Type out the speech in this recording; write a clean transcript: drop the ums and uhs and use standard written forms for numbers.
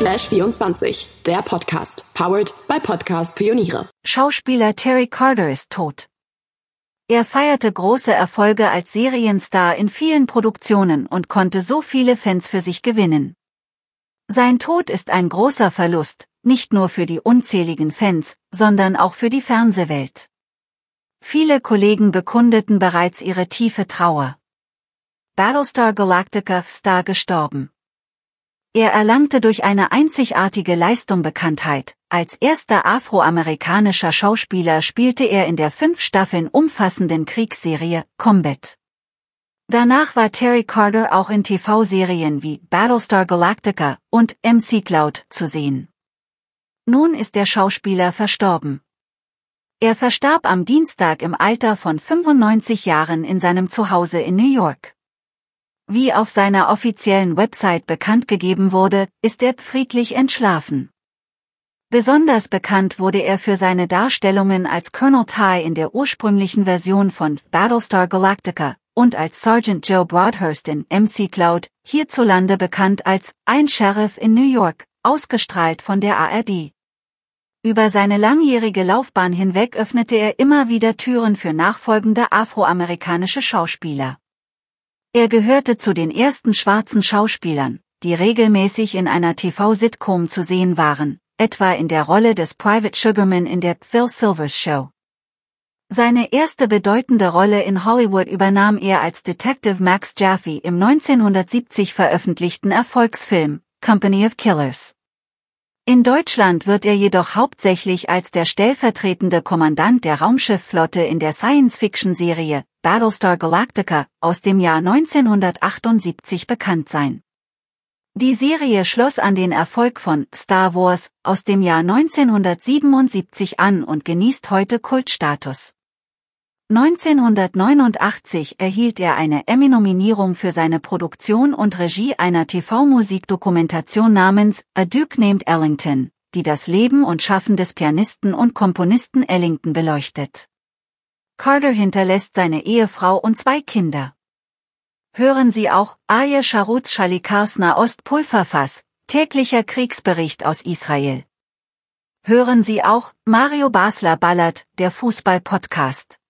@flash24, der Podcast, powered by Podcast Pioniere. Schauspieler Terry Carter ist tot. Er feierte große Erfolge als Serienstar in vielen Produktionen und konnte so viele Fans für sich gewinnen. Sein Tod ist ein großer Verlust, nicht nur für die unzähligen Fans, sondern auch für die Fernsehwelt. Viele Kollegen bekundeten bereits ihre tiefe Trauer. Battlestar Galactica Star gestorben. Er erlangte durch eine einzigartige Leistung Bekanntheit. Als erster afroamerikanischer Schauspieler spielte er in der 5 Staffeln umfassenden Kriegsserie Combat. Danach war Terry Carter auch in TV-Serien wie Battlestar Galactica und MC Cloud zu sehen. Nun ist der Schauspieler verstorben. Er verstarb am Dienstag im Alter von 95 Jahren in seinem Zuhause in New York. Wie auf seiner offiziellen Website bekannt gegeben wurde, ist er friedlich entschlafen. Besonders bekannt wurde er für seine Darstellungen als Colonel Ty in der ursprünglichen Version von Battlestar Galactica und als Sergeant Joe Broadhurst in MC Cloud, hierzulande bekannt als Ein Sheriff in New York, ausgestrahlt von der ARD. Über seine langjährige Laufbahn hinweg öffnete er immer wieder Türen für nachfolgende afroamerikanische Schauspieler. Er gehörte zu den ersten schwarzen Schauspielern, die regelmäßig in einer TV-Sitcom zu sehen waren, etwa in der Rolle des Private Sugarman in der Phil Silvers Show. Seine erste bedeutende Rolle in Hollywood übernahm er als Detective Max Jaffe im 1970 veröffentlichten Erfolgsfilm Company of Killers. In Deutschland wird er jedoch hauptsächlich als der stellvertretende Kommandant der Raumschiffflotte in der Science-Fiction-Serie Battlestar Galactica aus dem Jahr 1978 bekannt sein. Die Serie schloss an den Erfolg von Star Wars aus dem Jahr 1977 an und genießt heute Kultstatus. 1989 erhielt er eine Emmy-Nominierung für seine Produktion und Regie einer TV-Musikdokumentation namens A Duke Named Ellington, die das Leben und Schaffen des Pianisten und Komponisten Ellington beleuchtet. Carter hinterlässt seine Ehefrau und 2 Kinder. Hören Sie auch Aye Sharuz Shalikars Nahost-Pulverfass, täglicher Kriegsbericht aus Israel. Hören Sie auch Mario Basler Ballert, der Fußball-Podcast.